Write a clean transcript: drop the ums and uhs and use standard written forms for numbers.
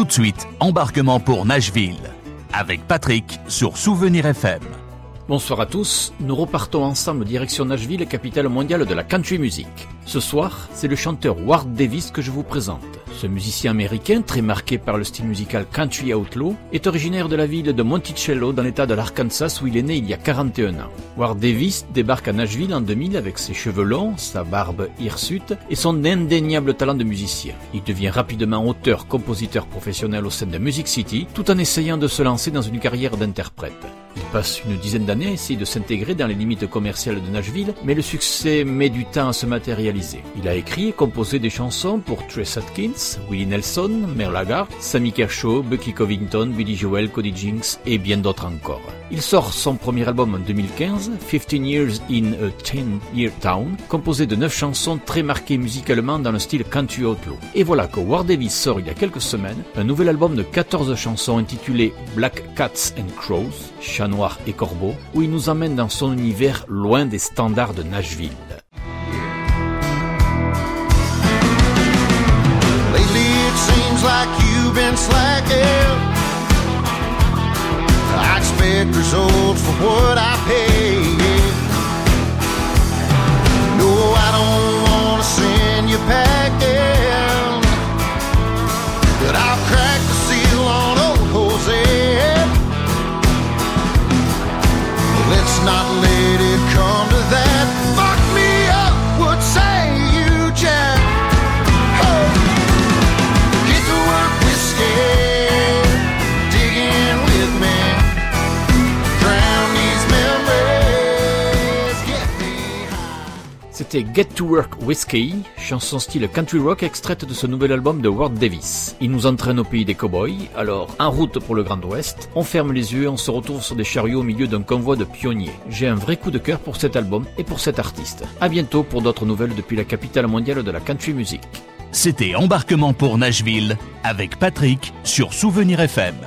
Tout de suite, embarquement pour Nashville, avec Patrick sur Souvenir FM. Bonsoir à tous, nous repartons ensemble direction Nashville, capitale mondiale de la country music. Ce soir, c'est le chanteur Ward Davis que je vous présente. Ce musicien américain, très marqué par le style musical country outlaw, est originaire de la ville de Monticello dans l'état de l'Arkansas où il est né il y a 41 ans. Ward Davis débarque à Nashville en 2000 avec ses cheveux longs, sa barbe hirsute et son indéniable talent de musicien. Il devient rapidement auteur-compositeur professionnel au sein de Music City tout en essayant de se lancer dans une carrière d'interprète. Il passe une dizaine d'années à essayer de s'intégrer dans les limites commerciales de Nashville, mais le succès met du temps à se matérialiser. Il a écrit et composé des chansons pour Tress Atkins, Willie Nelson, Merle Haggard, Sammy Kershaw, Bucky Covington, Billy Joel, Cody Jinks et bien d'autres encore. Il sort son premier album en 2015, 15 Years in a 10-Year Town, composé de 9 chansons très marquées musicalement dans le style country outlaw. Et voilà que Ward Davis sort il y a quelques semaines un nouvel album de 14 chansons intitulé Black Cats and Crows, Chats noirs et corbeaux, où il nous emmène dans son univers loin des standards de Nashville. Lately it seems like you've been slacking. I expect results for what I pay. No, I don't want to send you packing, but I'll crack the seal on old Jose. Let's not let it come to that. Fuck me up, what say you, Jack? Hey, get to work whiskey, dig in with me, drown these memories, get me high. C'était Get to Work Whiskey, chanson style country rock extraite de ce nouvel album de Ward Davis. Il nous entraîne au pays des cowboys, alors en route pour le Grand Ouest, on ferme les yeux et on se retrouve sur des chariots au milieu d'un convoi de pionniers. J'ai un vrai coup de cœur pour cet album et pour cet artiste. À bientôt pour d'autres nouvelles depuis la capitale mondiale de la country music. C'était Embarquement pour Nashville, avec Patrick sur Souvenir FM.